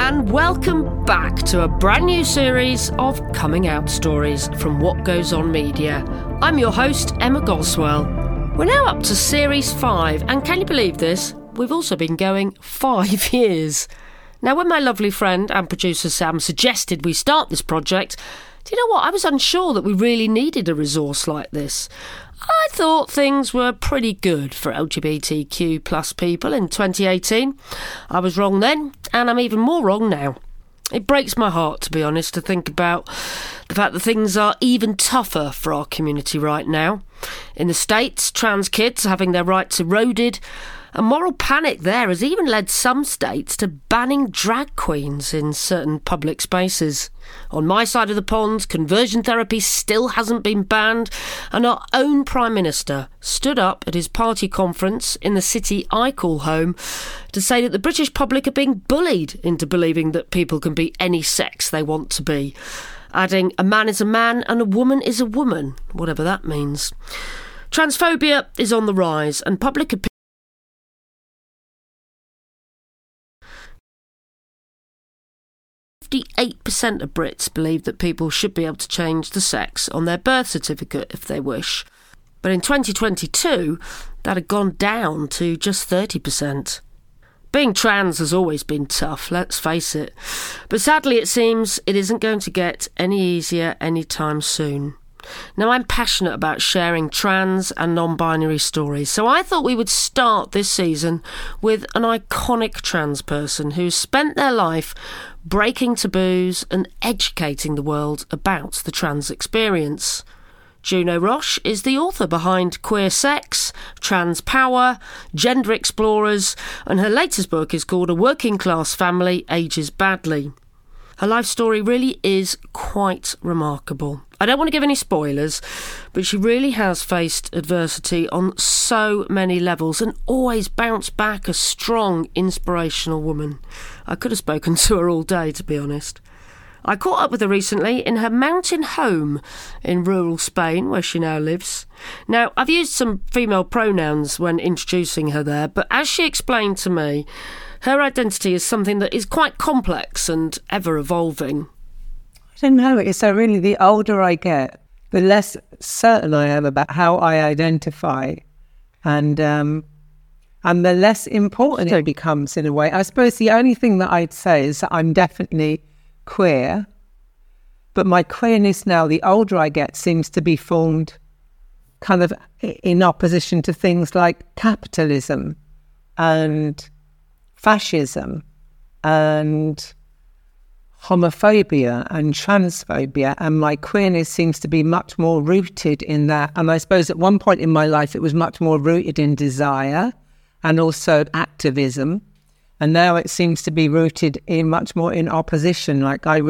and welcome back to a brand new series of coming out stories from What Goes On Media. I'm your host, Emma Goswell. We're now up to series 5, and can you believe this? We've also been going 5 years. Now, when my lovely friend and producer Sam suggested we start this project, do you know what? I was unsure that we really needed a resource like this. I thought things were pretty good for LGBTQ plus people in 2018. I was wrong then, and I'm even more wrong now. It breaks my heart, to be honest, to think about the fact that things are even tougher for our community right now. In the States, trans kids are having their rights eroded. A moral panic there has even led some states to banning drag queens in certain public spaces. On my side of the pond, conversion therapy still hasn't been banned, and our own Prime Minister stood up at his party conference in the city I call home to say that the British public are being bullied into believing that people can be any sex they want to be, adding a man is a man and a woman is a woman, whatever that means. Transphobia is on the rise, and public opinion 58% of Brits believe that people should be able to change the sex on their birth certificate if they wish. But in 2022, that had gone down to just 30%. Being trans has always been tough, let's face it. But sadly, it seems it isn't going to get any easier anytime soon. Now, I'm passionate about sharing trans and non-binary stories, so I thought we would start this season with an iconic trans person who's spent their life breaking taboos and educating the world about the trans experience. Juno Roche is the author behind Queer Sex, Trans Power, Gender Explorers, and her latest book is called A Working Class Family Ages Badly. Her life story really is quite remarkable. I don't want to give any spoilers, but she really has faced adversity on so many levels and always bounced back a strong, inspirational woman. I could have spoken to her all day, to be honest. I caught up with her recently in her mountain home in rural Spain, where she now lives. Now, I've used some female pronouns when introducing her there, but as she explained to me, her identity is something that is quite complex and ever-evolving. I don't know. It's really the older I get, the less certain I am about how I identify, and the less important it becomes in a way. I suppose the only thing that I'd say is that I'm definitely queer, but my queerness now, the older I get, seems to be formed kind of in opposition to things like capitalism and fascism and homophobia and transphobia, and my queerness seems to be much more rooted in that. And I suppose at one point in my life it was much more rooted in desire and also activism, and now it seems to be rooted in much more in opposition. Like I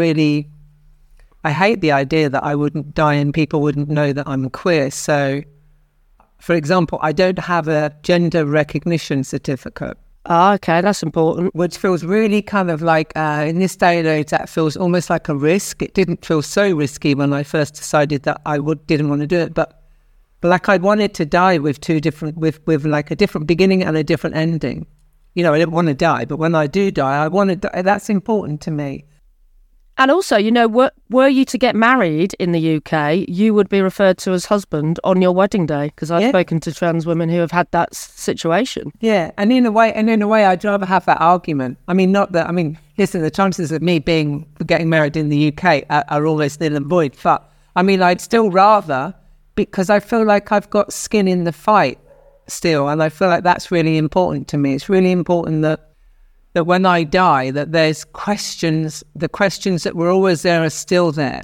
hate the idea that I wouldn't die and people wouldn't know that I'm queer. So for example, I don't have a gender recognition certificate. Ah, okay, that's important. Which feels really kind of like, in this day and age, that feels almost like a risk. It didn't feel so risky when I first decided that I didn't want to do it. But like I wanted to die with with like a different beginning and a different ending. You know, I didn't want to die, but when I do die, I want to die. That's important to me. And also, you know, were you to get married in the UK, you would be referred to as husband on your wedding day, because I've spoken to trans women who have had that situation. Yeah, and in a way, I'd rather have that argument. Listen, the chances of me getting married in the UK are almost nil and void. But I'd still rather, because I feel like I've got skin in the fight still, and I feel like that's really important to me. It's really important that when I die, that there's questions, the questions that were always there are still there.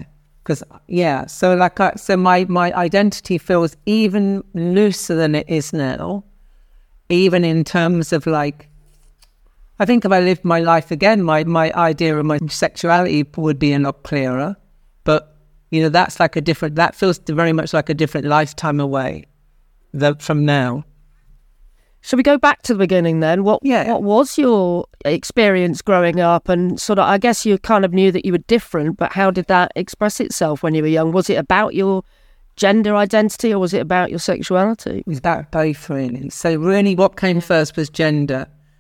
So my identity feels even looser than it is now, even in terms of like, I think if I lived my life again, my idea of my sexuality would be a lot clearer. But, you know, that feels very much like a different lifetime away from now. Shall we go back to the beginning then? What was your experience growing up? And sort of, I guess you kind of knew that you were different, but how did that express itself when you were young? Was it about your gender identity or was it about your sexuality? It was about both, really. So really what came first was gender.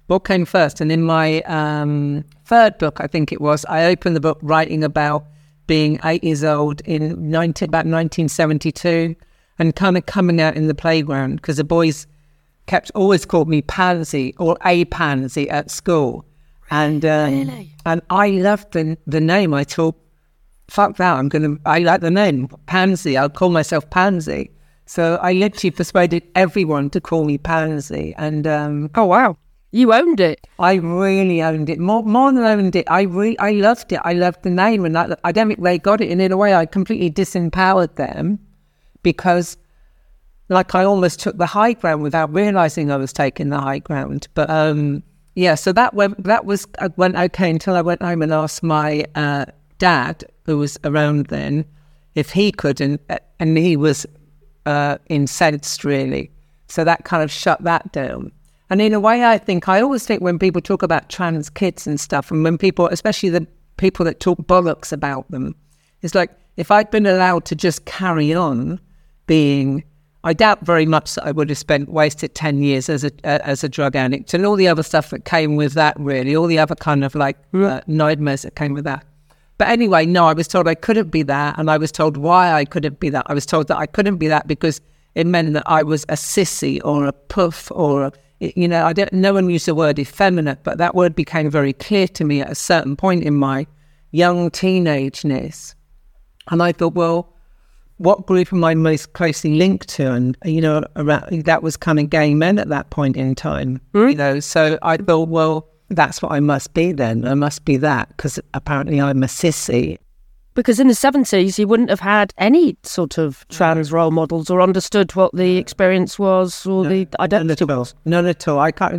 what came first? And in my third book, I think it was, I opened the book writing about being 8 years old in about 1972 and kind of coming out in the playground because the boys always called me Pansy or a Pansy at school. And Really? and I loved the name. I thought, fuck that, I like the name, Pansy. I'll call myself Pansy. So I literally persuaded everyone to call me Pansy. And Oh, wow. You owned it. I really owned it. More than owned it, I loved it. I loved the name. And I don't think they got it. And in a way, I completely disempowered them because I almost took the high ground without realising I was taking the high ground. But so that went okay until I went home and asked my dad, who was around then, if he could. And he was incensed, really. So that kind of shut that down. And in a way, I always think when people talk about trans kids and stuff, and when people, especially the people that talk bollocks about them, it's like, if I'd been allowed to just carry on being, I doubt very much that I would have wasted 10 years as a drug addict and all the other stuff that came with that, really, all the other kind of nightmares that came with that. But anyway, no, I was told I couldn't be that, and I was told why I couldn't be that. I was told that I couldn't be that because it meant that I was a sissy or a puff or no one used the word effeminate, but that word became very clear to me at a certain point in my young teenageness. And I thought, well, what group am I most closely linked to? And, around, that was kind of gay men at that point in time, So I thought, well, that's what I must be then. I must be that because apparently I'm a sissy. Because in the 70s, you wouldn't have had any sort of trans role models or understood what the experience was or the identity was. None at all. I can't.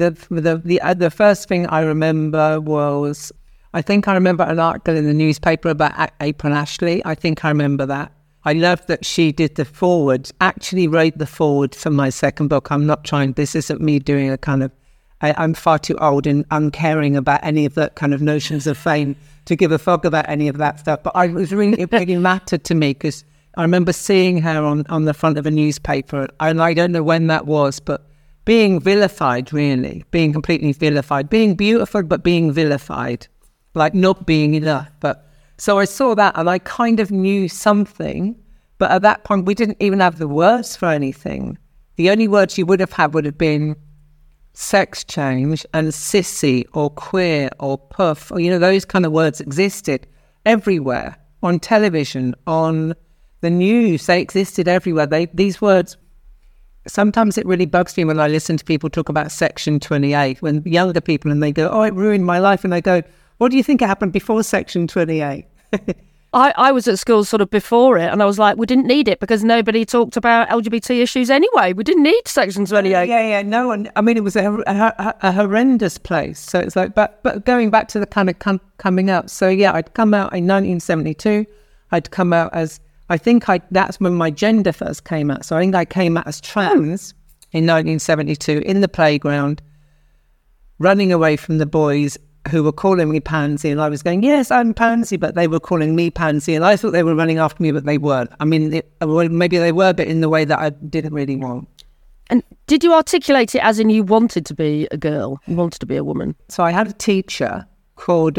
The first thing I remember was, I think I remember an article in the newspaper about April Ashley. I think I remember that. I loved that she did the foreword, actually wrote the foreword for my second book. This isn't me doing a kind of, I'm far too old and uncaring about any of that kind of notions of fame to give a fuck about any of that stuff. But it really mattered to me because I remember seeing her on the front of a newspaper, and I don't know when that was, but being vilified, really, being completely vilified, being beautiful, but being vilified, like not being enough. But so I saw that and I kind of knew something, but at that point we didn't even have the words for anything. The only words you would have had would have been sex change and sissy or queer or puff, or those kind of words existed everywhere, on television, on the news. They existed everywhere. These words, sometimes it really bugs me when I listen to people talk about Section 28, when younger people, and they go, oh, it ruined my life, and I go, what do you think happened before Section 28? I was at school sort of before it, and I was like, we didn't need it because nobody talked about LGBT issues anyway. We didn't need Section 28. Yeah, no one. I mean, it was a horrendous place. So it's like, but going back to the kind of coming up. So yeah, I'd come out in 1972. I'd come out as, that's when my gender first came out. So I think I came out as trans in 1972 in the playground, running away from the boys who were calling me Pansy, and I was going, yes, I'm Pansy, but they were calling me Pansy, and I thought they were running after me, but they weren't. I mean, maybe they were, but in the way that I didn't really want. And did you articulate it as in you wanted to be a girl, you wanted to be a woman? So I had a teacher called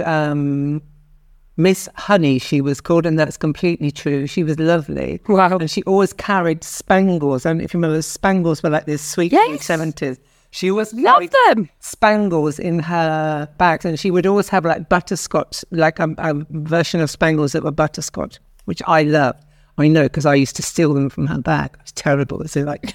Miss Honey, she was called, and that's completely true. She was lovely. Wow. And she always carried spangles. I don't know if you remember, spangles were like this sweet 70s. She always love them spangles in her bags, and she would always have like butterscotch, like a version of spangles that were butterscotch, which I loved. I know because I used to steal them from her bag. It's terrible. So like,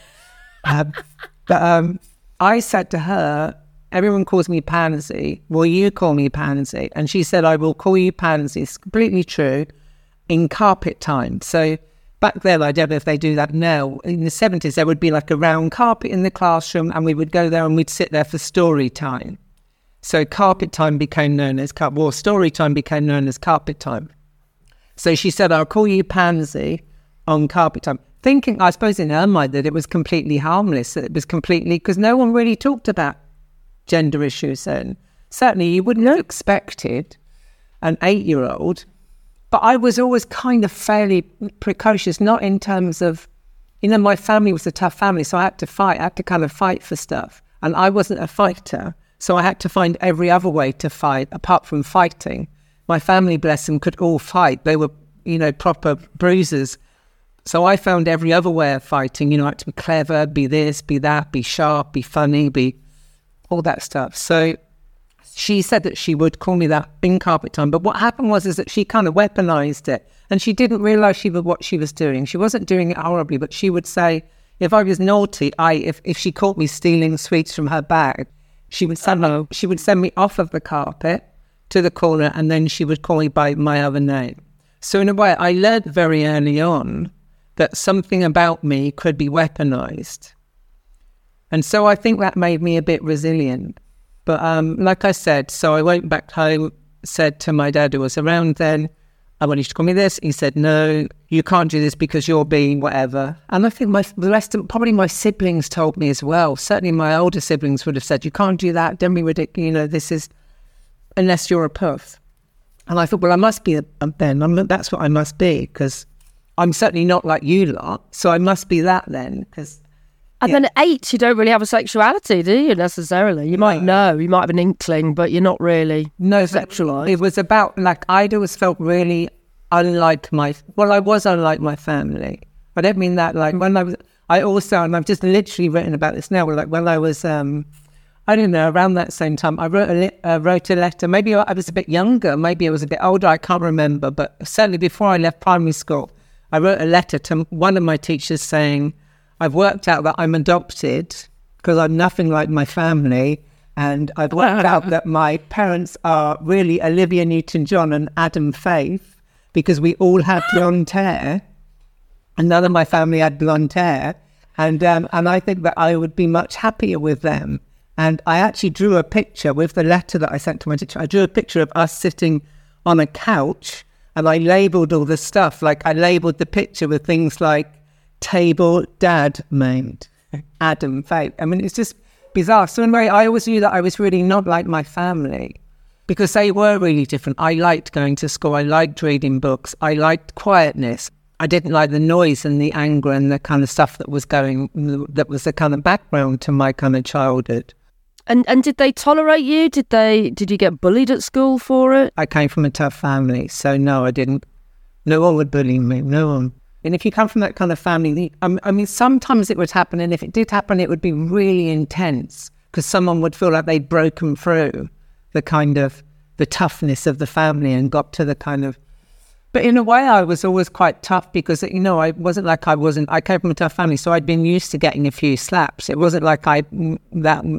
I said to her, everyone calls me Pansy. Will you call me Pansy? And she said, I will call you Pansy. It's completely true. In carpet time. So back then, I don't know if they do that now. In the 70s, there would be like a round carpet in the classroom, and we would go there and we'd sit there for story time. So carpet time became known as story time became known as carpet time. So she said, I'll call you Pansy on carpet time. Thinking, I suppose in her mind, that it was completely harmless, that it was completely, because no one really talked about gender issues then. Certainly you wouldn't have expected an 8-year-old. But I was always kind of fairly precocious, not in terms of, my family was a tough family, so I had to fight. I had to kind of fight for stuff. And I wasn't a fighter. So I had to find every other way to fight, apart from fighting. My family, bless them, could all fight. They were, proper bruisers. So I found every other way of fighting. I had to be clever, be this, be that, be sharp, be funny, be all that stuff. So she said that she would call me that in carpet time. But what happened was that she kind of weaponized it. And she didn't realize what she was doing. She wasn't doing it horribly, but she would say, if I was naughty, if she caught me stealing sweets from her bag, she would send me off of the carpet to the corner, and then she would call me by my other name. So in a way, I learned very early on that something about me could be weaponized. And so I think that made me a bit resilient. But like I said, so I went back home, said to my dad who was around then, I want you to call me this. He said, no, you can't do this because you're being whatever. And I think the rest of, probably my siblings told me as well. Certainly my older siblings would have said, you can't do that. Don't be ridiculous. This is, unless you're a puff. And I thought, well, I must be then. That's what I must be, because I'm certainly not like you lot. So I must be that then, because... And then at 8, you don't really have a sexuality, do you, necessarily? You might know, you might have an inkling, but you're not really sexualised. It was about, I'd always felt really unlike I was unlike my family. I don't mean that, and I've just literally written about this now, when I was, I don't know, around that same time, I wrote a letter. Maybe I was a bit younger, maybe I was a bit older, I can't remember, but certainly before I left primary school, I wrote a letter to one of my teachers saying, I've worked out that I'm adopted because I'm nothing like my family, and I've worked out that my parents are really Olivia Newton-John and Adam Faith, because we all had blonde hair, and none of my family had blonde hair, and I think that I would be much happier with them. And I actually drew a picture with the letter that I sent to my teacher. I drew a picture of us sitting on a couch, and I labelled all the stuff. I labelled the picture with things like table dad made Adam Faith. I mean, it's just bizarre. So in a way, I always knew that I was really not like my family, because they were really different. I liked going to school. I liked reading books. I liked quietness. I didn't like the noise and the anger and the kind of stuff that was the kind of background to my kind of childhood. And did they tolerate you? Did you get bullied at school for it? I came from a tough family, so no, I didn't. No one would bully me. No one. And if you come from that kind of family, I mean, sometimes it would happen, and if it did happen, it would be really intense, because someone would feel like they'd broken through the toughness of the family and got to the kind of... But in a way, I was always quite tough, because, I wasn't like I came from a tough family, so I'd been used to getting a few slaps. It wasn't like that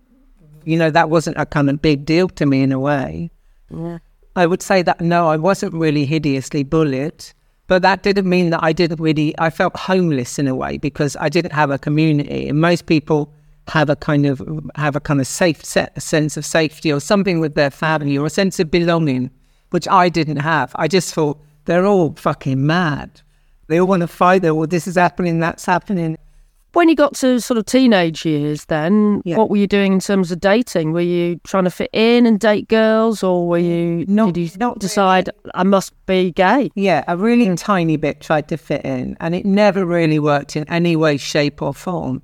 wasn't a kind of big deal to me in a way. Yeah. I would say that, no, I wasn't really hideously bullied. But that didn't mean that I felt homeless in a way, because I didn't have a community. And most people have a kind of safe sense of safety or something with their family, or a sense of belonging, which I didn't have. I just thought, they're all fucking mad. They all want to fight. This is happening, that's happening. When you got to sort of teenage years then, What were you doing in terms of dating? Were you trying to fit in and date girls, or were you did you decide, really? I must be gay? Yeah, a really tiny bit tried to fit in, and it never really worked in any way, shape or form.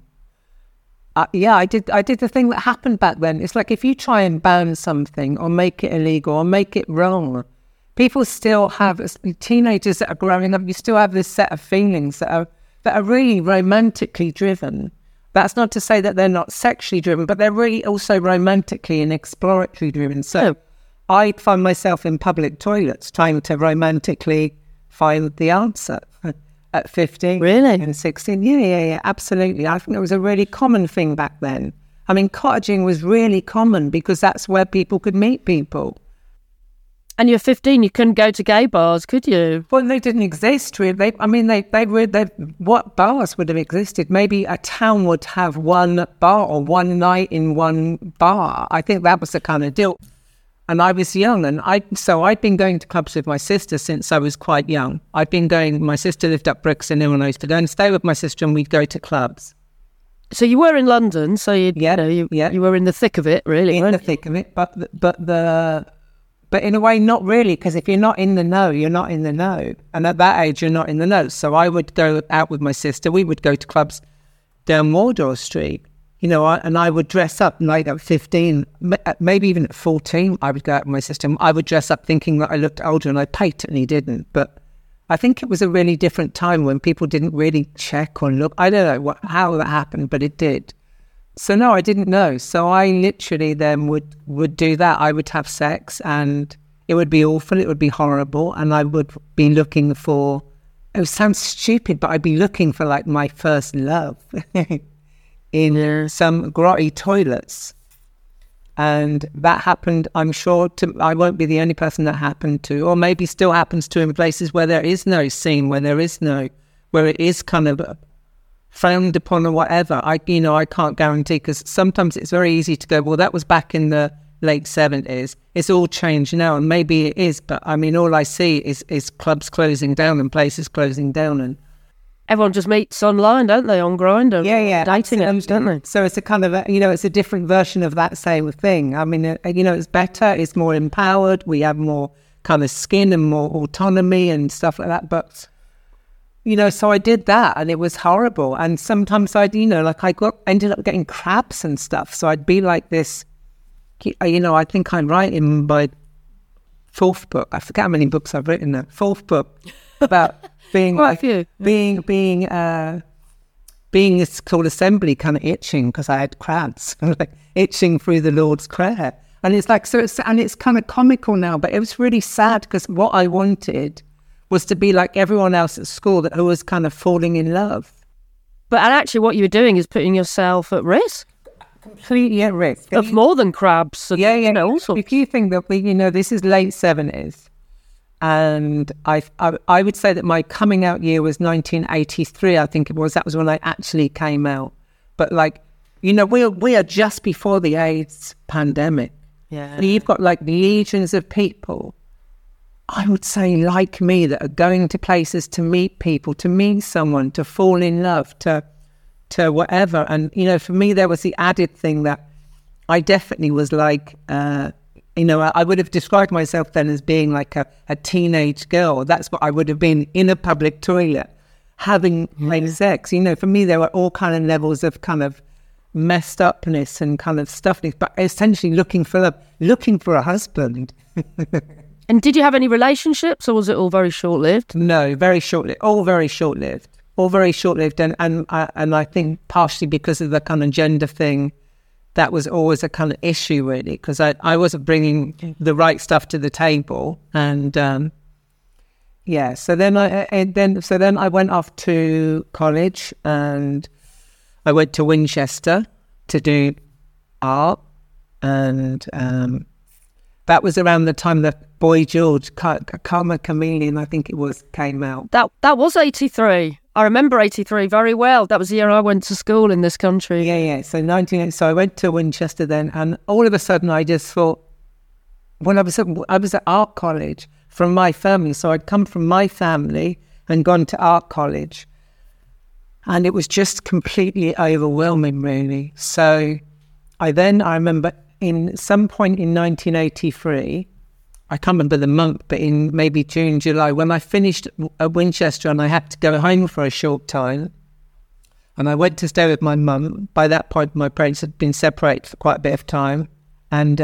I did the thing that happened back then. It's like if you try and ban something or make it illegal or make it wrong, people still have, teenagers that are growing up, you still have this set of feelings that are really romantically driven. That's not to say that they're not sexually driven, but they're really also romantically and exploratory driven. So I find myself in public toilets trying to romantically find the answer at 15 really? And 16. Yeah, absolutely. I think it was a really common thing back then. I mean, cottaging was really common because that's where people could meet people. And you're 15, you couldn't go to gay bars, could you? Well, they didn't exist really. What bars would have existed? Maybe a town would have one bar or one night in one bar. I think that was the kind of deal. And I was young, and I'd been going to clubs with my sister since I was quite young. My sister lived up Brixton, and I used to go and stay with my sister, and we'd go to clubs. So you were in London, so you were in the thick of it, really. In the thick of it, but in a way, not really, because if you're not in the know, you're not in the know. And at that age, you're not in the know. So I would go out with my sister. We would go to clubs down Wardour Street. you know, and I would dress up like at 15, maybe even at 14, I would go out with my sister. I would dress up thinking that I looked older, and I patently didn't. But I think it was a really different time when people didn't really check or look. I don't know how that happened, but it did. So no, I didn't know. So I literally then would do that. I would have sex, and it would be awful. It would be horrible. And I would be looking for, it sounds stupid, but I'd be looking for like my first love in some grotty toilets. And that happened, I'm sure, I won't be the only person that happened to, or maybe still happens to in places where there is no scene, where it is kind of frowned upon or whatever. I can't guarantee, because sometimes it's very easy to go, well, that was back in the late 70s. It's all changed now, and maybe it is, but I mean, all I see is clubs closing down and places closing down, and everyone just meets online, don't they, on Grindr? Yeah. Dating apps, don't they? So it's a kind of, it's a different version of that same thing. I mean, it's better, it's more empowered, we have more kind of skin and more autonomy and stuff like that. But, so I did that, and it was horrible. And sometimes I ended up getting cramps and stuff. So I'd be like this, I think I'm writing my fourth book. I forget how many books I've written now. Fourth book about being this called assembly, kind of itching because I had cramps, like itching through the Lord's Prayer. And it's like, it's kind of comical now, but it was really sad, because what I wanted was to be like everyone else at school who was kind of falling in love. But actually what you were doing is putting yourself at risk. Completely at risk. Of more than crabs. And, If you think that this is late 70s, and I would say that my coming out year was 1983, I think it was. That was when I actually came out. But we are just before the AIDS pandemic. Yeah. You've got like legions of people, I would say, like me, that are going to places to meet people, to meet someone, to fall in love, to whatever. And, for me, there was the added thing that I definitely was like, I would have described myself then as being like a teenage girl. That's what I would have been in a public toilet, having sex. For me, there were all kind of levels of kind of messed upness and kind of stuffness, but essentially looking for a husband. And did you have any relationships, or was it all very short-lived? No, very short-lived. All very short-lived. And I think partially because of the kind of gender thing, that was always a kind of issue, really, because I wasn't bringing the right stuff to the table. And so then I went off to college, and I went to Winchester to do art, and that was around the time that Boy George, Karma Chameleon, I think it was, came out. That was 83. I remember 83 very well. That was the year I went to school in this country. Yeah. So I went to Winchester then, and all of a sudden I just thought, when I was at art college from my family, so I'd come from my family and gone to art college, and it was just completely overwhelming, really. So I remember in some point in 1983, I can't remember the month, but in maybe June, July, when I finished at Winchester and I had to go home for a short time, and I went to stay with my mum. By that point, my parents had been separated for quite a bit of time, and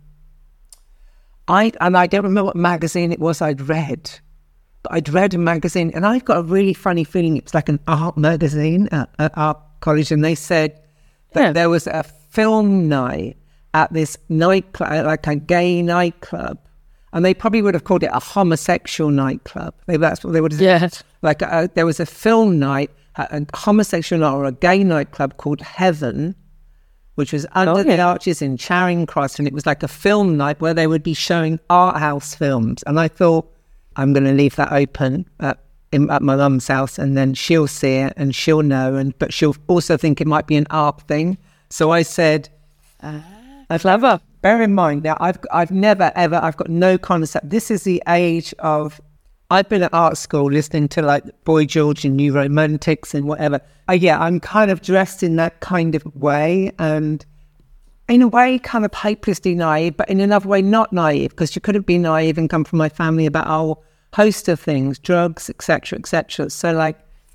I don't remember what magazine it was I'd read, but I'd read a magazine, and I've got a really funny feeling it was like an art magazine at art college, and they said that there was a film night at this nightclub, like a gay nightclub. And they probably would have called it a homosexual nightclub. Maybe that's what they would have said. Like there was a film night, a homosexual night or a gay nightclub called Heaven, which was under the arches in Charing Cross. And it was like a film night where they would be showing art house films. And I thought, I'm going to leave that open at my mum's house, and then she'll see it and she'll know. But she'll also think it might be an art thing. So I said, clever. Bear in mind, now I've never ever, I've got no concept. This is the age of, I've been at art school listening to like Boy George and New Romantics and whatever. I'm kind of dressed in that kind of way, and in a way kind of hopelessly naive, but in another way not naive, because you could have been naive and come from my family about a whole host of things, drugs, etc., etc. So like,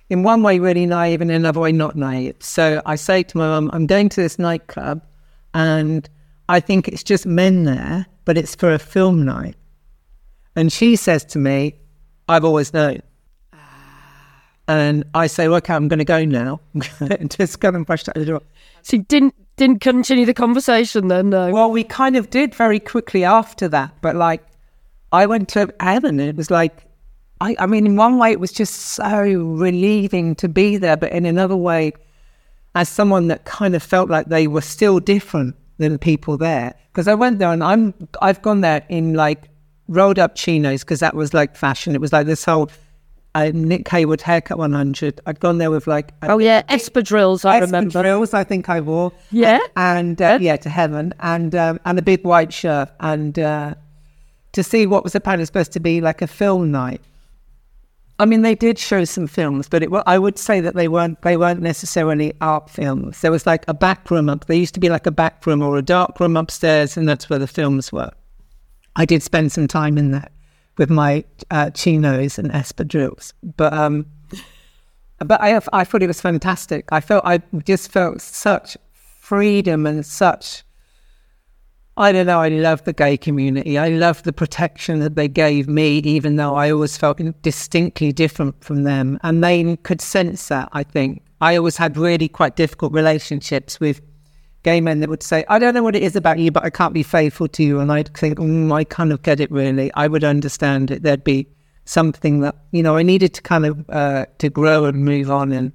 in one way really naive and in another way not naive. So I say to my mum, I'm going to this nightclub and I think it's just men there, but it's for a film night. And she says to me, I've always known. And I say, okay, I'm going to go now. Just go and brush out the door. So you didn't continue the conversation then, no? Well, we kind of did very quickly after that. But like, I went to heaven and it was like, I mean, in one way, it was just so relieving to be there. But in another way, as someone that kind of felt like they were still different than the people there. Because I went there and I've gone there in like rolled up chinos because that was like fashion. It was like this whole Nick Hayward Haircut 100. I'd gone there with like... espadrilles, I remember. Espadrilles, I think I wore. Yeah? And to heaven. And a big white shirt. And to see what was apparently supposed to be like a film night. I mean, they did show some films, but I would say that they weren't necessarily art films. There was like a back room there used to be like a back room or a dark room upstairs, and that's where the films were. I did spend some time in there with my chinos and espadrilles, but I thought it was fantastic. I just felt such freedom and such. I don't know, I love the gay community. I love the protection that they gave me, even though I always felt distinctly different from them. And they could sense that, I think. I always had really quite difficult relationships with gay men that would say, I don't know what it is about you, but I can't be faithful to you. And I'd think, I kind of get it, really. I would understand it. There'd be something that, I needed to kind of to grow and move on.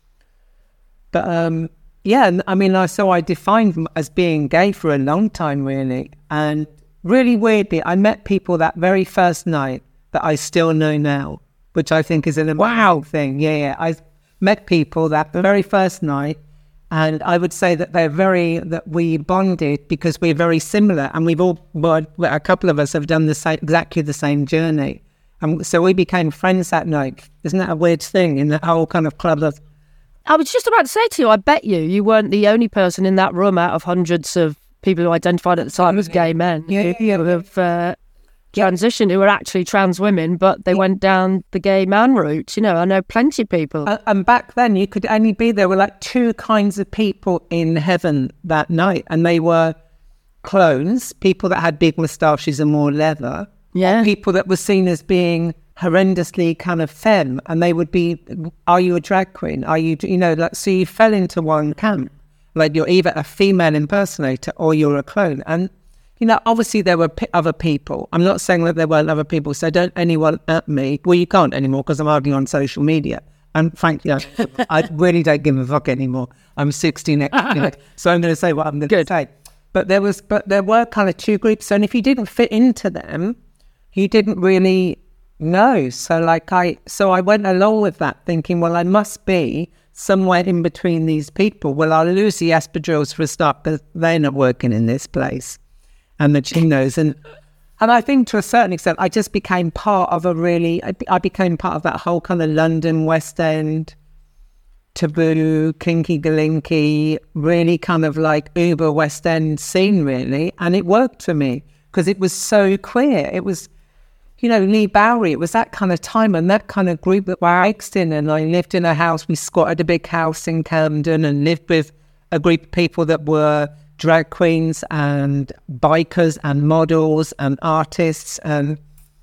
Yeah, I mean, so I defined as being gay for a long time, really. And really weirdly, I met people that very first night that I still know now, which I think is an amazing thing. Yeah. I met people that very first night, and I would say that that we bonded because we're very similar. And a couple of us have done exactly the same journey. And so we became friends that night. Isn't that a weird thing in the whole kind of club of... I was just about to say to you, I bet you weren't the only person in that room out of hundreds of people who identified at the time as gay men who have transitioned, who were actually trans women, but they went down the gay man route. I know plenty of people. And back then, you could only be there were like two kinds of people in heaven that night, and they were clones, people that had big moustaches and more leather, people that were seen as being horrendously kind of femme, and they would be, are you a drag queen? Are you, so you fell into one camp. Like you're either a female impersonator or you're a clone. And, obviously there were other people. I'm not saying that there weren't other people, so don't anyone at me. Well, you can't anymore because I'm hardly on social media. And frankly, I really don't give a fuck anymore. I'm 60 next year, so I'm going to say what I'm going to say. But there were kind of two groups, and if you didn't fit into them, you didn't really... No, so I went along with that thinking, well, I must be somewhere in between these people. Well, I'll lose the espadrilles for a start, but they're not working in this place. And the chinos. And I think to a certain extent, I just became part of I became part of that whole kind of London, West End, taboo, kinky galinky, really kind of like uber West End scene, really. And it worked for me because it was so queer. It was... Lee Bowery, it was that kind of time and that kind of group that we're mixed in. And I lived in a house, we squatted a big house in Camden and lived with a group of people that were drag queens and bikers and models and artists. And,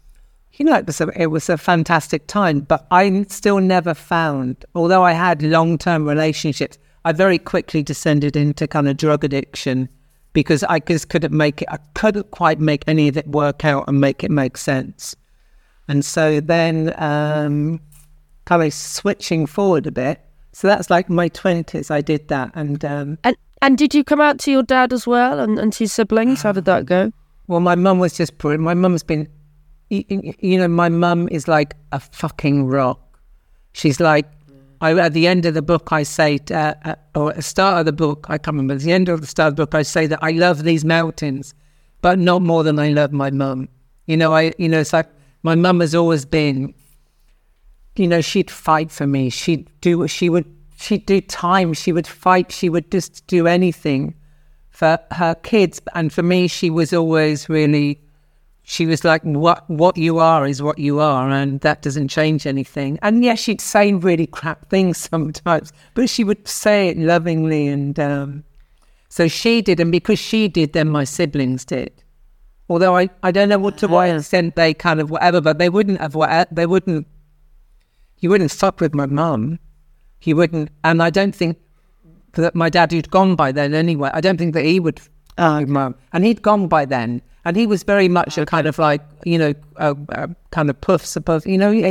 it was a fantastic time. But I still never found, although I had long-term relationships, I very quickly descended into kind of drug addiction because I just couldn't quite make any of it work out and make it make sense. And so then kind of switching forward a bit. So that's like my 20s, I did that. And did you come out to your dad as well and to your siblings? How did that go? Well, my mum was just brilliant. My mum's been, my mum is like a fucking rock. She's like, at the end of the book, I say, or at the start of the book, I can't remember, at the end of the start of the book, I say that I love these mountains, but not more than I love my mum. It's like, my mum has always been, she'd fight for me. She'd do time. She would fight. She would just do anything for her kids. And for me, she was always really, she was like, what you are is what you are, and that doesn't change anything. And yes, she'd say really crap things sometimes, but she would say it lovingly. And so she did, and because she did, then my siblings did. Although I don't know to what extent they kind of whatever, but you wouldn't fuck with my mum. You wouldn't, and I don't think that my dad, who'd gone by then anyway, I don't think that he would fuck with mum. And he'd gone by then. And he was very much a kind of like, a kind of puffs above,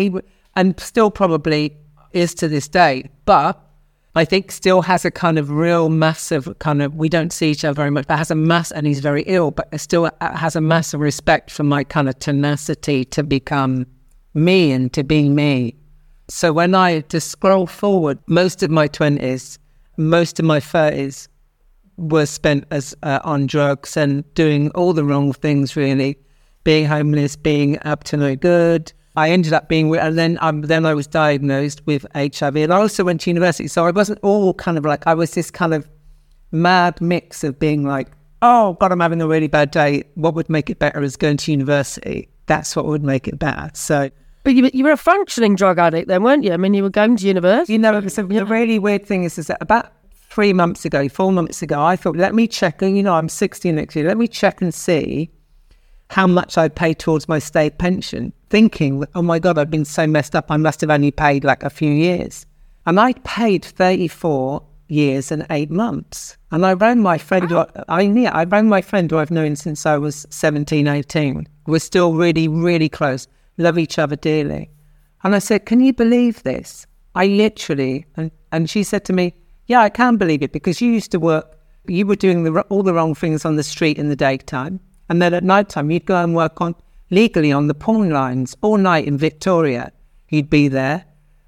and still probably is to this day. But I think still has a kind of real massive kind of, we don't see each other very much, but has a mass, and he's very ill, but still has a massive respect for my kind of tenacity to become me and to be me. So when to scroll forward, most of my 20s, most of my 30s, were spent as on drugs and doing all the wrong things, really, being homeless, being up to no good. I ended up being, and then I was diagnosed with HIV, and I also went to university. So I wasn't all kind of like, I was this kind of mad mix of being like, oh God, I'm having a really bad day. What would make it better is going to university. That's what would make it better. So. But you were a functioning drug addict then, weren't you? I mean, you were going to university. The really weird thing is that about 4 months ago, I thought, let me check, I'm 60 next year, let me check and see how much I'd pay towards my state pension, thinking, oh my God, I've been so messed up, I must have only paid like a few years. And I'd paid 34 years and 8 months. And I rang my friend, I rang my friend who I've known since I was 17, 18. We're still really, really close, love each other dearly. And I said, can you believe this? I literally, and she said to me, yeah, I can believe it, because you used to work, you were doing all the wrong things on the street in the daytime, and then at night time you'd go and work legally on the porn lines all night in Victoria. You'd be there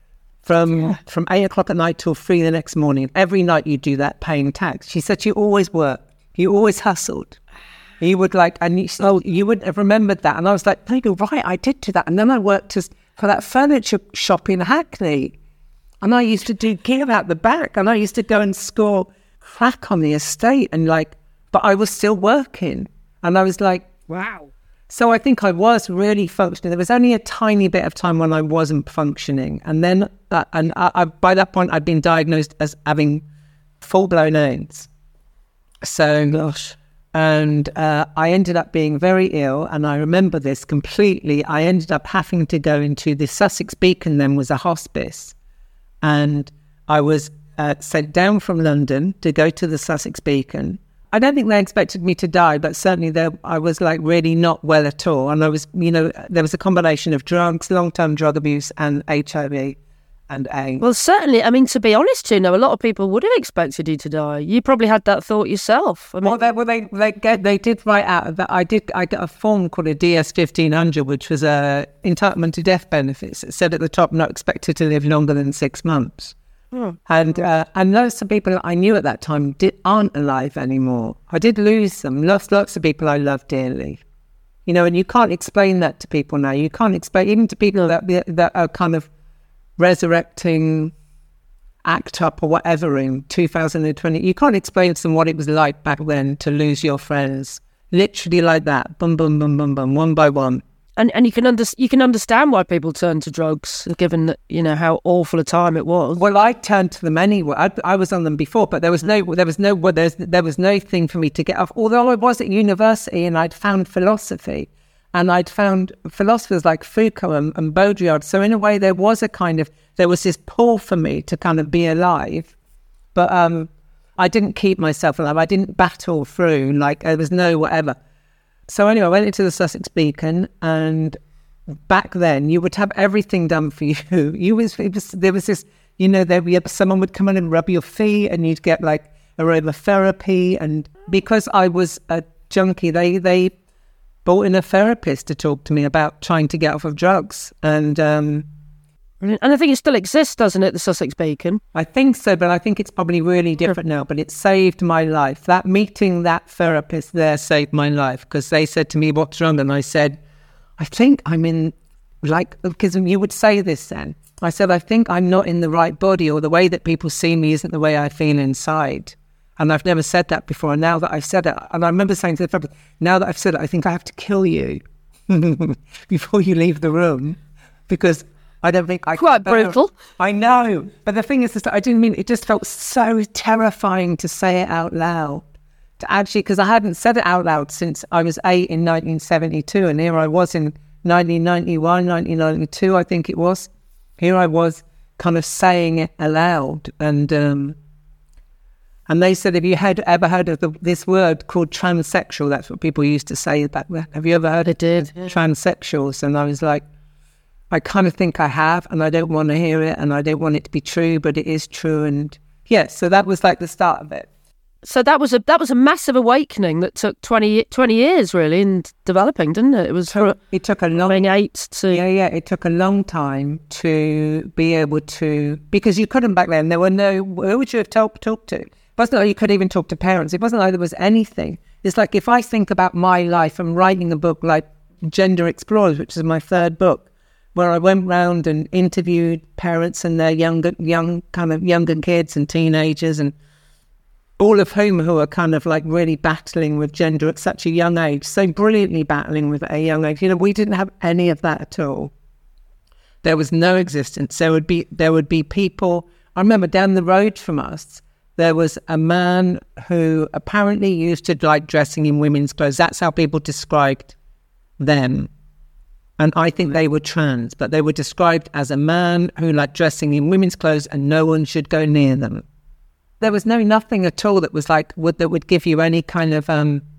from 8 o'clock at night till 3 the next morning. Every night you'd do that, paying tax. She said you always worked, you always hustled. You would you would have remembered that. And I was like, no, you're right, I did do that. And then I worked for that furniture shop in Hackney. And I used to do gear out the back, and I used to go and score crack on the estate, but I was still working. And I was like, wow. So I think I was really functioning. There was only a tiny bit of time when I wasn't functioning. And then, by that point, I'd been diagnosed as having full-blown AIDS. So, gosh. And I ended up being very ill, and I remember this completely. I ended up having to go into the Sussex Beacon, then was a hospice. And I was sent down from London to go to the Sussex Beacon. I don't think they expected me to die, but certainly I was like really not well at all. And I was, there was a combination of drugs, long-term drug abuse, and HIV and AIDS. Well, certainly, I mean, to be honest, a lot of people would have expected you to die. You probably had that thought yourself. I mean, they did write out that I got a form called a DS-1500, which was a entitlement to death benefits. It said at the top, not expected to live longer than 6 months. And lots of people I knew at that time aren't alive anymore. I did lose them. Lots of people I love dearly. And you can't explain that to people now. You can't explain, even to people that are kind of resurrecting ACT UP or whatever in 2020. You can't explain to them what it was like back then to lose your friends. Literally like that. Boom, boom, boom, boom, boom, one by one. And you can understand why people turn to drugs, given that, how awful a time it was. Well, I turned to them anyway. I was on them before, but there was no thing for me to get off. Although I was at university and I'd found philosophy, and I'd found philosophers like Foucault and Baudrillard. So in a way, there was this pull for me to kind of be alive, but I didn't keep myself alive. I didn't battle through, there was no whatever. So anyway, I went into the Sussex Beacon, and back then you would have everything done for you. There was this, someone would come in and rub your feet, and you'd get like aromatherapy. And because I was a junkie, they brought in a therapist to talk to me about trying to get off of drugs. And I think it still exists, doesn't it, the Sussex Beacon? I think so, but I think it's probably really different now. But it saved my life. That meeting that therapist there saved my life, because they said to me, what's wrong? And I said, I think I'm in, because you would say this then. I said, I think I'm not in the right body, or the way that people see me isn't the way I feel inside. And I've never said that before. And now that I've said it, and I remember saying to the therapist, now that I've said it, I think I have to kill you. before you leave the room, because I don't think I... Quite brutal. I know. But the thing is, I didn't mean... It just felt so terrifying to say it out loud. To actually... Because I hadn't said it out loud since I was 8 in 1972. And here I was in 1991, 1992, I think it was. Here I was kind of saying it aloud. And they said, have you ever heard of this word called transsexual? That's what people used to say back then. Have you ever heard of transsexuals? And I was like, I kind of think I have, and I don't want to hear it, and I don't want it to be true, but it is true. And yeah, so that was like the start of it. So that was a massive awakening that took 20 years really in developing, didn't it? It took a long... It took a long time to be able to... Because you couldn't back then. There were no... Who would you have talked to? It wasn't like you could even talk to parents. It wasn't like there was anything. It's like if I think about my life and writing a book like Gender Explorers, which is my third book, where I went round and interviewed parents and their younger kids and teenagers, and all of whom who are kind of like really battling with gender at such a young age, so brilliantly battling with at a young age. You know, we didn't have any of that at all. There was no existence. There would be people. I remember down the road from us, there was a man who apparently used to like dressing in women's clothes. That's how people described them. And I think they were trans, but they were described as a man who liked dressing in women's clothes and no one should go near them. There was nothing at all that was like, that would give you any kind of,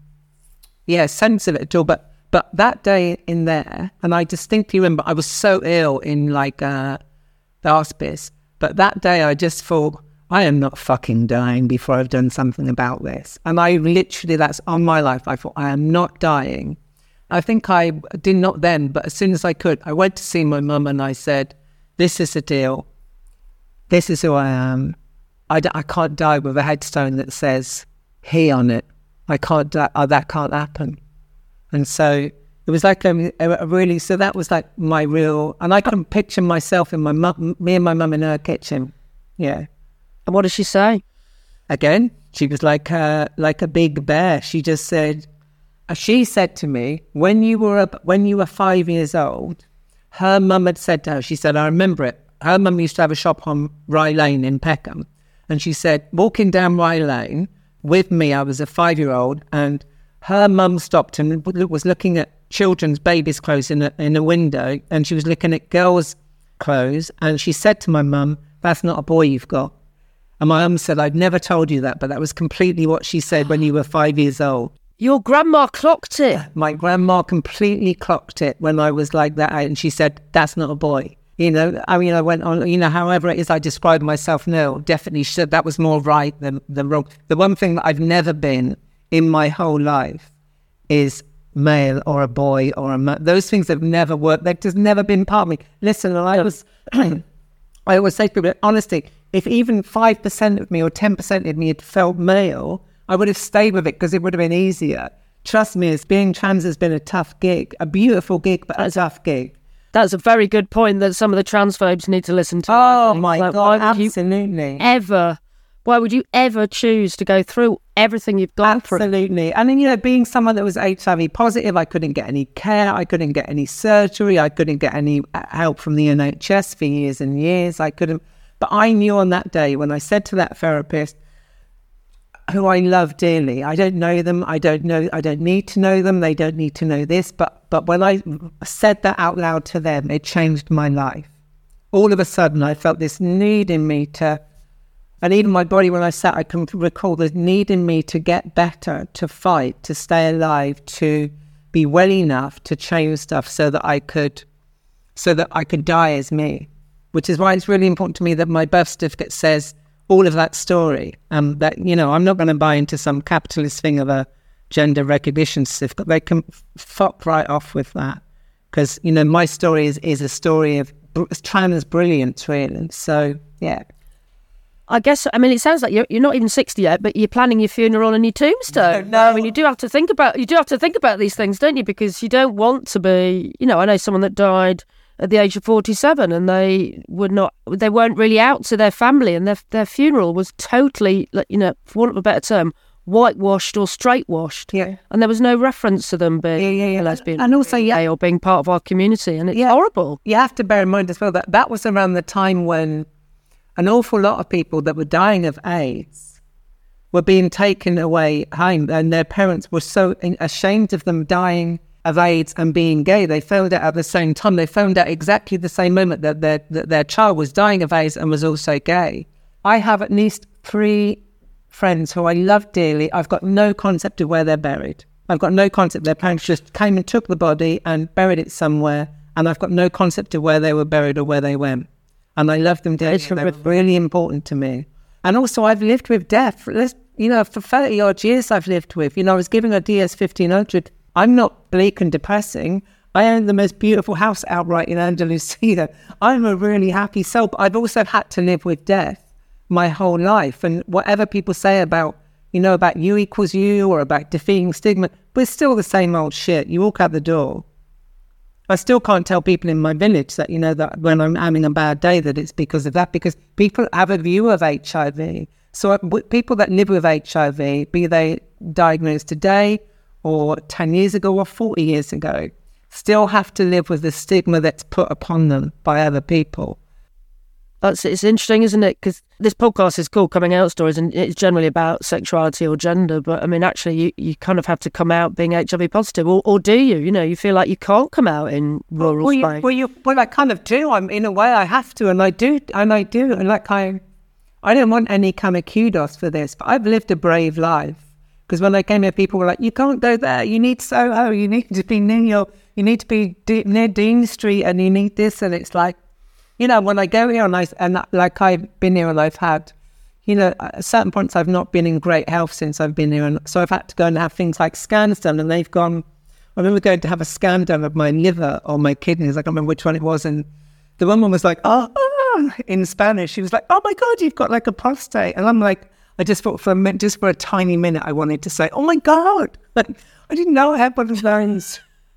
sense of it at all. But that day in there, and I distinctly remember, I was so ill in like the hospice, but that day I just thought, I am not fucking dying before I've done something about this. And I literally, that's on my life, I thought, I am not dying. I think I did not then, but as soon as I could, I went to see my mum and I said, this is the deal. This is who I am. I can't die with a headstone that says he on it. I can't die. Oh, that can't happen. And so it was like a really, so that was like my real, and I can picture myself in me and my mum in her kitchen. Yeah. And what did she say? Again, she was like a big bear. She just said, she said to me, when you were 5 years old, her mum had said to her, she said, I remember it. Her mum used to have a shop on Rye Lane in Peckham. And she said, walking down Rye Lane with me, I was a 5-year-old, and her mum stopped and was looking at children's babies' clothes in a window, and she was looking at girls' clothes, and she said to my mum, that's not a boy you've got. And my mum said, I'd never told you that, but that was completely what she said when you were 5 years old. Your grandma clocked it. My grandma completely clocked it when I was like that, and she said, that's not a boy. You know, I mean, I went on, you know, however it is I describe myself now, definitely said that was more right than wrong. The one thing that I've never been in my whole life is male or a boy or a man. Those things have never worked. They've just never been part of me. Listen, I always say to people, honestly, if even 5% of me or 10% of me had felt male, I would have stayed with it because it would have been easier. Trust me, being trans has been a tough gig, a beautiful gig, but a tough gig. That's a very good point that some of the transphobes need to listen to. Oh my God, absolutely. Why would you ever choose to go through everything you've gone through? Absolutely. And then, you know, being someone that was HIV positive, I couldn't get any care, I couldn't get any surgery, I couldn't get any help from the NHS for years and years. I couldn't. But I knew on that day when I said to that therapist, who I love dearly, I don't know them, I don't need to know them, they don't need to know this, but when I said that out loud to them, it changed my life. All of a sudden, I felt this need in me to, and even my body when I sat, I can recall this need in me to get better, to fight, to stay alive, to be well enough to change stuff so that I could die as me, which is why it's really important to me that my birth certificate says all of that story. That, you know, I'm not going to buy into some capitalist thing of a gender recognition certificate. They can fuck right off with that. Because, you know, my story is a story of trans brilliance, really. So, yeah. I guess, I mean, it sounds like you're not even 60 yet, but you're planning your funeral and your tombstone. No. I mean, you do have to think about these things, don't you? Because you don't want to be, you know, I know someone that died at the age of 47 and they weren't really out to their family, and their funeral was totally, you know, for want of a better term, whitewashed or straight-washed. Yeah. And there was no reference to them being a lesbian and also, gay or being part of our community. And it's horrible. You have to bear in mind as well that was around the time when an awful lot of people that were dying of AIDS were being taken away home, and their parents were so ashamed of them dying of AIDS and being gay. They found out at the same time. They found out exactly the same moment that their child was dying of AIDS and was also gay. I have at least 3 friends who I love dearly. I've got no concept of where they're buried. I've got no concept. Their parents just came and took the body and buried it somewhere, and I've got no concept of where they were buried or where they went. And I love them dearly. They're really important to me. And also, I've lived with death. For 30 odd years I've lived with. I was giving a DS 1500. I'm not bleak and depressing. I own the most beautiful house outright in Andalusia. I'm a really happy soul, but I've also had to live with death my whole life. And whatever people say about, about you equals you or about defeating stigma, but it's still the same old shit. You walk out the door. I still can't tell people in my village that, that when I'm having a bad day, that it's because of that, because people have a view of HIV. So people that live with HIV, be they diagnosed today or 10 years ago or 40 years ago, still have to live with the stigma that's put upon them by other people. It's interesting, isn't it? Because this podcast is called Coming Out Stories, and it's generally about sexuality or gender. But I mean, actually, you kind of have to come out being HIV positive, or do you? You feel like you can't come out in rural Spain. Well, I kind of do. In a way, I have to, and I do, and I don't want any kind of kudos for this, but I've lived a brave life. Because when I came here, people were like, "You can't go there. You need Soho. You need to be near near Dean Street, and you need this." And it's like, when I go here I've been here and I've had, at certain points I've not been in great health since I've been here. And so I've had to go and have things like scans done, and they've gone, I remember going to have a scan done of my liver or my kidneys. I can't remember which one it was. And the woman was like, in Spanish, she was like, "Oh my God, you've got like a prostate." And I'm like, I just thought for a tiny minute, I wanted to say, "Oh my God." Like, I didn't know I had one of those.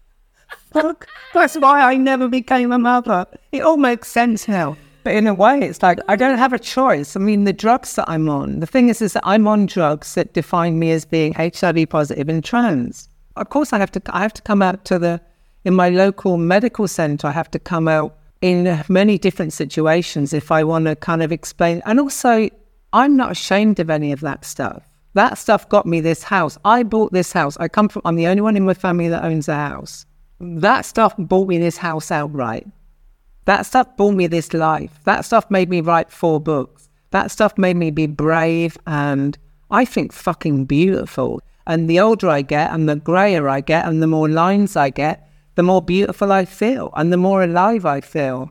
Fuck. That's why I never became a mother. It all makes sense now. But in a way, it's like, I don't have a choice. I mean, the drugs that I'm on, the thing is that I'm on drugs that define me as being HIV positive and trans. Of course, I have to come out in my local medical centre, I have to come out in many different situations if I want to kind of explain. And also, I'm not ashamed of any of that stuff. That stuff got me this house. I bought this house. I'm the only one in my family that owns a house. That stuff bought me this house outright. That stuff bought me this life. That stuff made me write 4 books. That stuff made me be brave and, I think, fucking beautiful. And the older I get and the greyer I get and the more lines I get, the more beautiful I feel and the more alive I feel.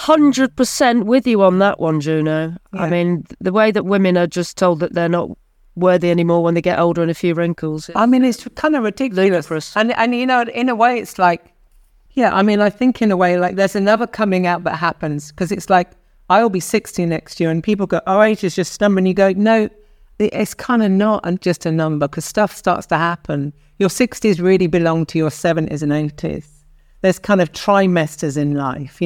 100% with you on that one, Juno. Yeah. I mean, the way that women are just told that they're not worthy anymore when they get older and a few wrinkles. I mean, it's kind of ridiculous. And in a way, it's like, I think in a way, like there's another coming out that happens, because it's like, I'll be 60 next year and people go, "Oh, age is just a number." And you go, no, it's kind of not just a number, because stuff starts to happen. Your 60s really belong to your 70s and 80s. There's kind of trimesters in life.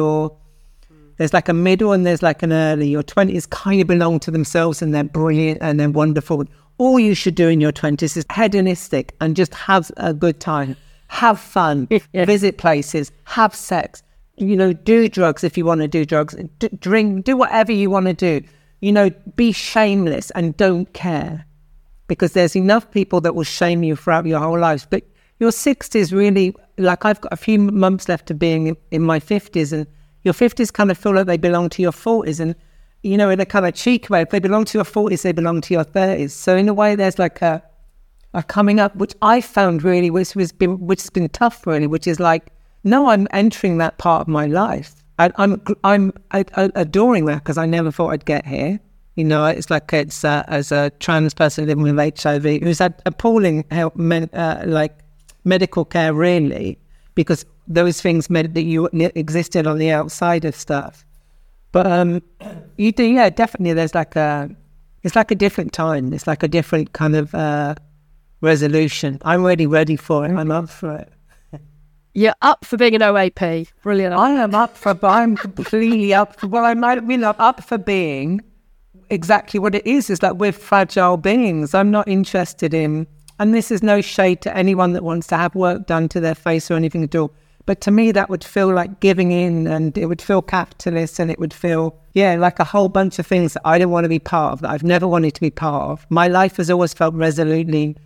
There's like a middle and there's like an early. Your 20s kind of belong to themselves and they're brilliant and they're wonderful. All you should do in your 20s is hedonistic and just have a good time. Have fun, visit places, have sex, do drugs if you want to do drugs, drink, do whatever you want to do. Be shameless and don't care, because there's enough people that will shame you throughout your whole life. But your 60s really, like I've got a few months left of being in my 50s, and your 50s kind of feel like they belong to your 40s. And, in a kind of cheeky way, if they belong to your 40s, they belong to your 30s. So in a way, there's like a coming up, which I found really, which has been tough really, which is like, no, I'm entering that part of my life. I'm adoring that, because I never thought I'd get here. It's like as a trans person living with HIV who's had appalling medical care really, because those things meant that you existed on the outside of stuff. But you do, definitely. It's like a different time. It's like a different kind of resolution. I'm really ready for it. I'm up for it. You're up for being an OAP. Brilliant. I am up for, but I'm completely up for, well, I might have been up for being exactly what it is. It's like we're fragile beings. I'm not interested in, and this is no shade to anyone that wants to have work done to their face or anything at all. But to me, that would feel like giving in, and it would feel capitalist, and it would feel, like a whole bunch of things that I don't want to be part of, that I've never wanted to be part of. My life has always felt resolutely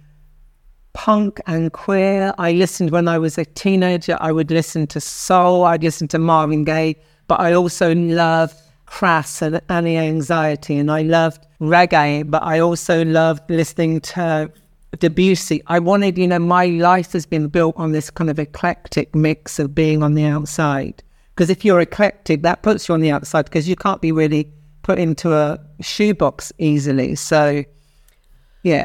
punk and queer. I listened when I was a teenager. I would listen to soul. I'd listen to Marvin Gaye. But I also loved Crass and Anti-Anxiety, and I loved reggae, but I also loved listening to Debussy. I wanted, my life has been built on this kind of eclectic mix of being on the outside. Because if you're eclectic, that puts you on the outside, because you can't be really put into a shoebox easily. So, yeah.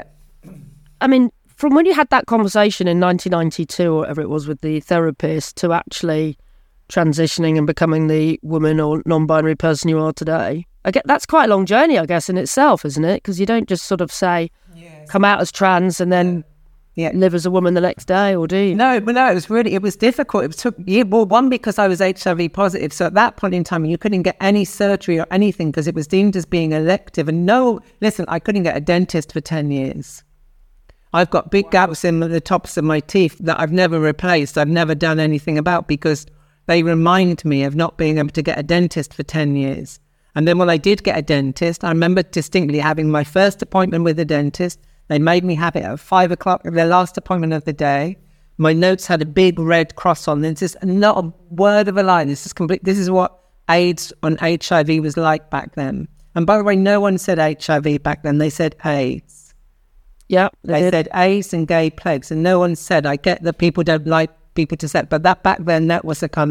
I mean, from when you had that conversation in 1992 or whatever it was with the therapist to actually transitioning and becoming the woman or non-binary person you are today, that's quite a long journey, I guess, in itself, isn't it? Because you don't just sort of say, come out as trans and then live as a woman the next day, or do you? No, it was difficult. It took one, because I was HIV positive. So at that point in time, you couldn't get any surgery or anything because it was deemed as being elective. And I couldn't get a dentist for 10 years. I've got big gaps in the tops of my teeth that I've never replaced. I've never done anything about, because they remind me of not being able to get a dentist for 10 years. And then when I did get a dentist, I remember distinctly having my first appointment with the dentist. They made me have it at 5 o'clock, their last appointment of the day. My notes had a big red cross on them. This is not a word of a lie. This is what AIDS and HIV was like back then. And by the way, no one said HIV back then. They said AIDS. Yeah. They said AIDS and gay plagues. And no one said, I get that people don't like people to say it, but that back then, that was the kind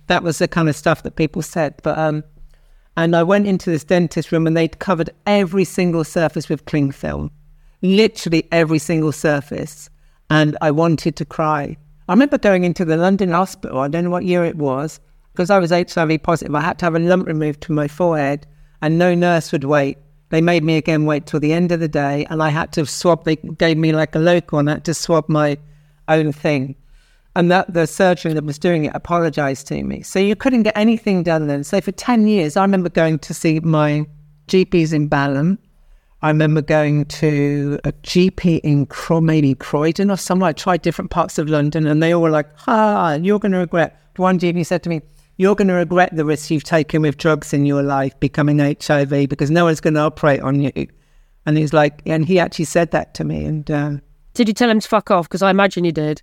of stuff that people said. But and I went into this dentist room, and they'd covered every single surface with cling film, literally every single surface, and I wanted to cry. I remember going into the London hospital, I don't know what year it was, because I was HIV positive. I had to have a lump removed from my forehead, and no nurse would wait. They made me again wait till the end of the day, and I had to swab. They gave me like a local, and I had to swab my own thing. And that the surgeon that was doing it apologised to me. So you couldn't get anything done then. So for 10 years, I remember going to see my GPs in Balham. I remember going to a GP in maybe Croydon or somewhere. I tried different parts of London, and they all were like, you're going to regret. One GP said to me, you're going to regret the risks you've taken with drugs in your life, becoming HIV, because no one's going to operate on you. And he's like, and he actually said that to me. And did you tell him to fuck off? Because I imagine you did.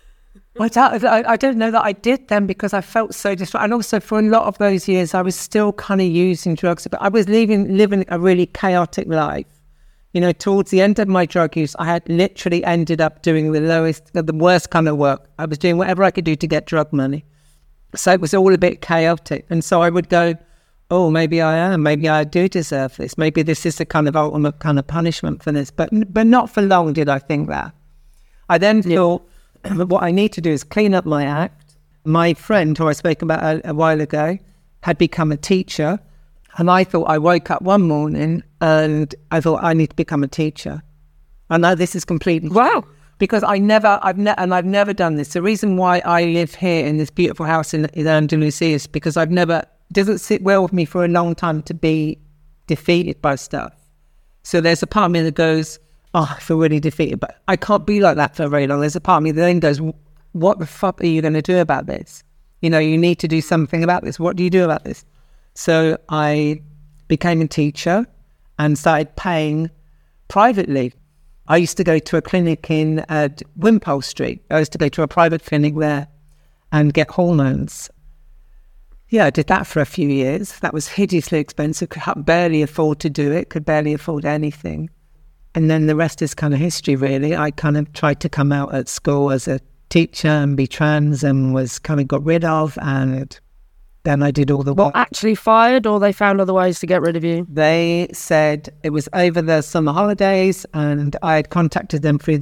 I don't know that I did then, because I felt so distraught. And also for a lot of those years, I was still kind of using drugs, but I was living a really chaotic life. Towards the end of my drug use, I had literally ended up doing the worst kind of work. I was doing whatever I could do to get drug money. So it was all a bit chaotic. And so I would go, oh, maybe I do deserve this. Maybe this is the kind of ultimate kind of punishment for this. But not for long did I think that. I then thought, what I need to do is clean up my act. My friend, who I spoke about a while ago, had become a teacher. And I thought, I woke up one morning and I thought, I need to become a teacher. And now this is completely wow. Because I've never done this. The reason why I live here in this beautiful house in Andalusia is because it doesn't sit well with me for a long time to be defeated by stuff. So there's a part of me that goes, I feel really defeated, but I can't be like that for very long. There's a part of me that then goes, what the fuck are you going to do about this? You need to do something about this. What do you do about this? So I became a teacher and started paying privately. I used to go to a clinic in Wimpole Street. I used to go to a private clinic there and get hormones. Yeah, I did that for a few years. That was hideously expensive. Could barely afford to do it. Could barely afford anything. And then the rest is kind of history, really. I kind of tried to come out at school as a teacher and be trans, and was kind of got rid of. And then I did all the work. Actually fired, or they found other ways to get rid of you? They said it was over the summer holidays, and I had contacted them through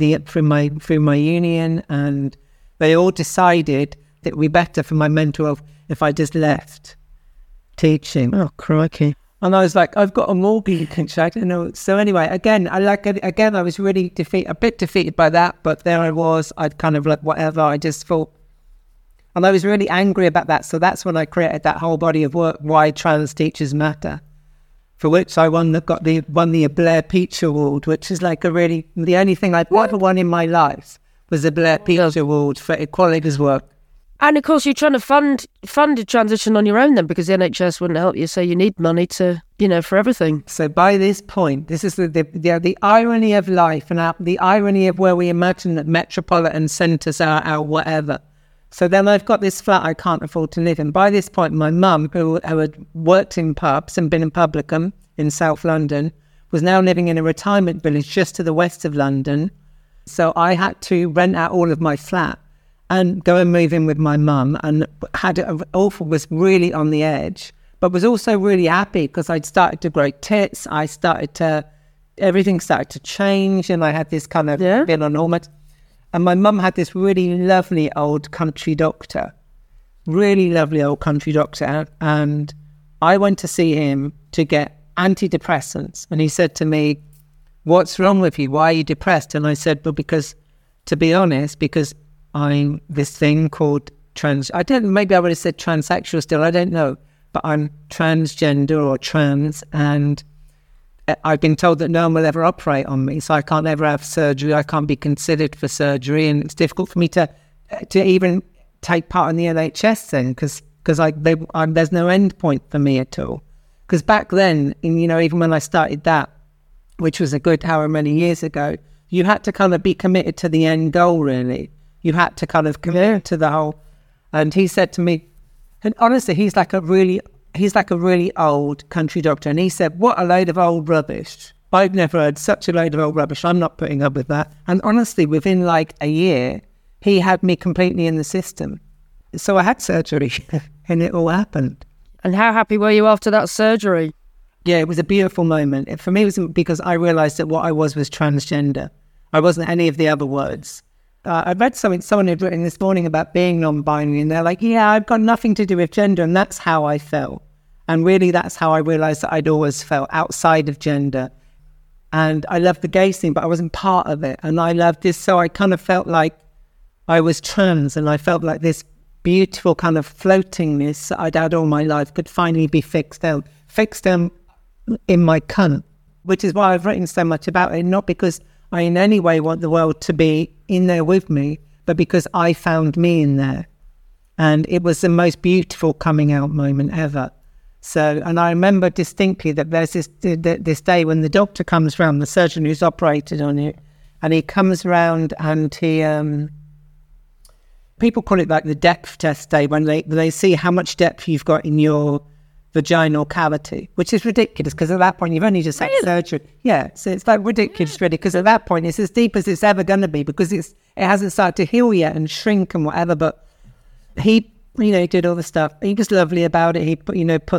my union, and they all decided that it would be better for my mental health if I just left teaching. Oh, crikey. And I was like, I've got a mortgage, I don't know. So anyway, I was really a bit defeated by that, but there I was, I'd kind of like, whatever, I just thought, and I was really angry about that. So that's when I created that whole body of work, Why Trans Teachers Matter, for which I won the Blair Peach Award, which is like the only thing I've ever won in my life was a Blair Peach Award for equality's work. And of course, you're trying to fund a transition on your own then, because the NHS wouldn't help you, so you need money to, for everything. So by this point, this is the irony of life and the irony of where we imagine that metropolitan centres are our whatever. So then I've got this flat I can't afford to live in. By this point, my mum, who had worked in pubs and been in Publicum in South London, was now living in a retirement village just to the west of London. So I had to rent out all of my flat and go and move in with my mum, and was really on the edge, but was also really happy because I'd started to grow tits. Everything started to change, and I had this kind of bit on hormones. And my mum had this really lovely old country doctor, and I went to see him to get antidepressants, and he said to me, "What's wrong with you? Why are you depressed?" And I said, "Well, because I'm this thing called maybe I would have said transsexual still, I don't know, but I'm transgender or trans, and I've been told that no one will ever operate on me, so I can't ever have surgery, I can't be considered for surgery, and it's difficult for me to even take part in the NHS then, because there's no end point for me at all." Because back then, even when I started that, which was a good however many years ago, you had to kind of be committed to the end goal, really. You had to kind of commit to the whole. And he said to me, and honestly, he's like a really old country doctor. And he said, "What a load of old rubbish. I've never heard such a load of old rubbish. I'm not putting up with that." And honestly, within like a year, he had me completely in the system. So I had surgery and it all happened. And how happy were you after that surgery? Yeah, it was a beautiful moment. For me, it was because I realised that what I was transgender. I wasn't any of the other words. I read something someone had written this morning about being non-binary, and they're like, "Yeah, I've got nothing to do with gender," and that's how I felt. And really, that's how I realised that I'd always felt outside of gender. And I loved the gay scene, but I wasn't part of it. And I loved this, so I kind of felt like I was trans, and I felt like this beautiful kind of floatingness that I'd had all my life could finally be fixed down in my cunt, which is why I've written so much about it, not because I in any way want the world to be in there with me, but because I found me in there. And it was the most beautiful coming out moment ever. So, and I remember distinctly that there's this day when the doctor comes round, the surgeon who's operated on you, and he comes round and he, people call it like the depth test day, when they see how much depth you've got in your vaginal cavity, which is ridiculous because at that point you've only just had surgery. Yeah, so it's like ridiculous really, because at that point it's as deep as it's ever going to be, because it hasn't started to heal yet and shrink and whatever. But he, he did all the stuff. He was lovely about it. He put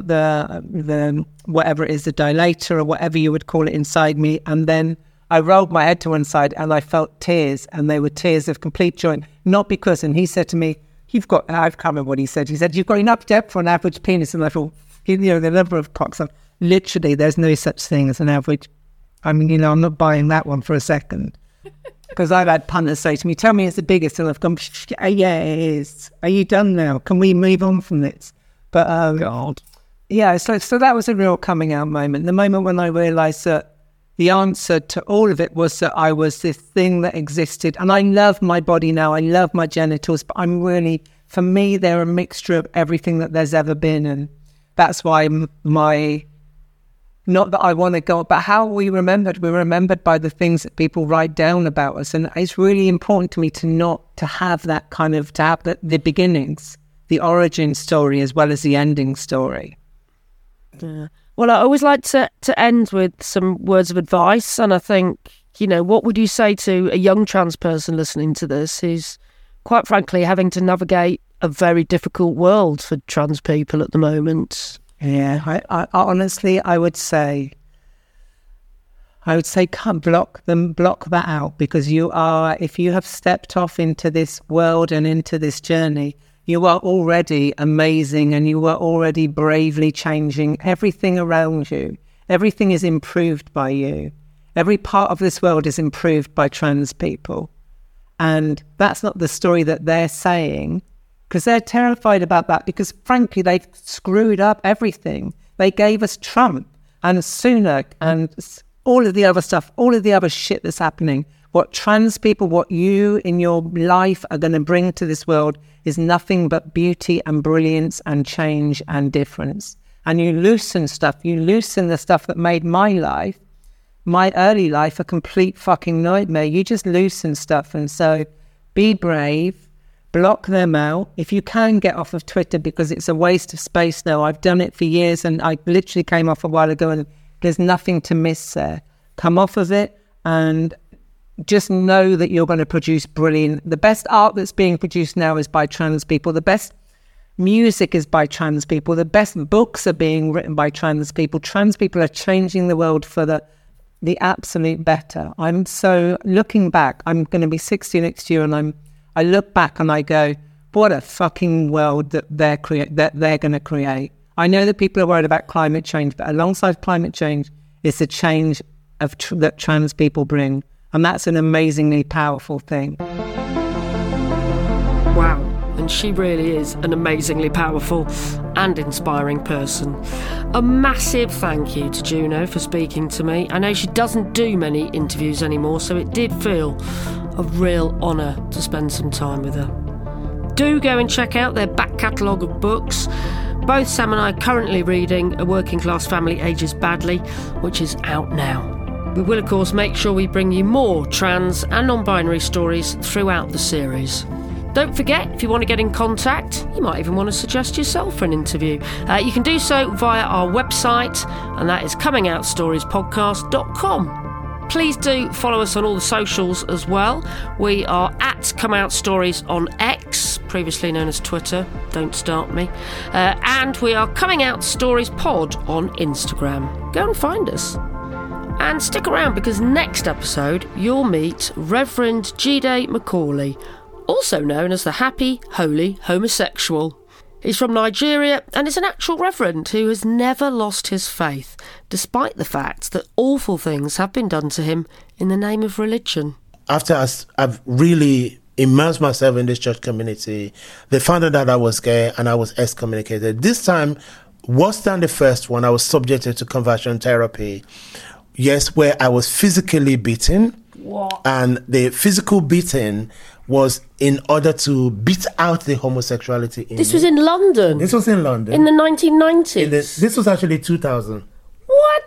the whatever it is, the dilator or whatever you would call it, inside me, and then I rolled my head to one side and I felt tears, and they were tears of complete joy. Not because, and he said to me, I can't remember what he said. He said, "You've got enough depth for an average penis." And I thought, the number of cocks, literally, there's no such thing as an average. I mean, I'm not buying that one for a second. Because I've had punters say to me, "Tell me it's the biggest." And I've gone, "Yeah, it is. Are you done now? Can we move on from this?" But, God. Yeah, so that was a real coming out moment. The moment when I realised that the answer to all of it was that I was this thing that existed. And I love my body now. I love my genitals. But for me, they're a mixture of everything that there's ever been. And that's why not that I want to go, but how we're remembered by the things that people write down about us. And it's really important to me to have that kind of, to have the beginnings, the origin story as well as the ending story. Yeah. Well, I always like to end with some words of advice. And I think, what would you say to a young trans person listening to this who's, quite frankly, having to navigate a very difficult world for trans people at the moment? Yeah, I honestly, I would say can't block that out, because if you have stepped off into this world and into this journey, you are already amazing, and you are already bravely changing everything around you. Everything is improved by you. Every part of this world is improved by trans people. And that's not the story that they're saying, because they're terrified about that, because frankly, they've screwed up everything. They gave us Trump. and Sunak and all of the other stuff, all of the other shit that's happening. What trans people, what you in your life are going to bring to this world is nothing but beauty and brilliance and change and difference. And you loosen stuff. You loosen the stuff that made my life, my early life, a complete fucking nightmare. You just loosen stuff. And so be brave, block them out. If you can, get off of Twitter, because it's a waste of space now. I've done it for years, and I literally came off a while ago, and there's nothing to miss there. Come off of it and just know that you're going to produce brilliant. The best art that's being produced now is by trans people. The best music is by trans people. The best books are being written by trans people. Trans people are changing the world for the absolute better. I'm so looking back. I'm going to be 60 next year, and I look back and I go, what a fucking world that they're going to create. I know that people are worried about climate change, but alongside climate change is the change that trans people bring. And that's an amazingly powerful thing. Wow. And she really is an amazingly powerful and inspiring person. A massive thank you to Juno for speaking to me. I know she doesn't do many interviews anymore, so it did feel a real honour to spend some time with her. Do go and check out their back catalogue of books. Both Sam and I are currently reading A Working Class Family Ages Badly, which is out now. We will, of course, make sure we bring you more trans and non-binary stories throughout the series. Don't forget, if you want to get in contact, you might even want to suggest yourself for an interview. You can do so via our website, and that is comingoutStoriesPodcast.com. Please do follow us on all the socials as well. We are at Come Out Stories on X, previously known as Twitter. Don't start me. And we are Coming Out Stories Pod on Instagram. Go and find us. And stick around, because next episode you'll meet Reverend Jide Macaulay, also known as the Happy Holy Homosexual. He's from Nigeria and is an actual reverend who has never lost his faith, despite the fact that awful things have been done to him in the name of religion. After I've really immersed myself in this church community, they found out that I was gay and I was excommunicated. This time, worse than the first one, I was subjected to conversion therapy. Yes, where I was physically beaten. What? And the physical beating was in order to beat out the homosexuality in This was in London? This was in London. In the 1990s? This was actually 2000.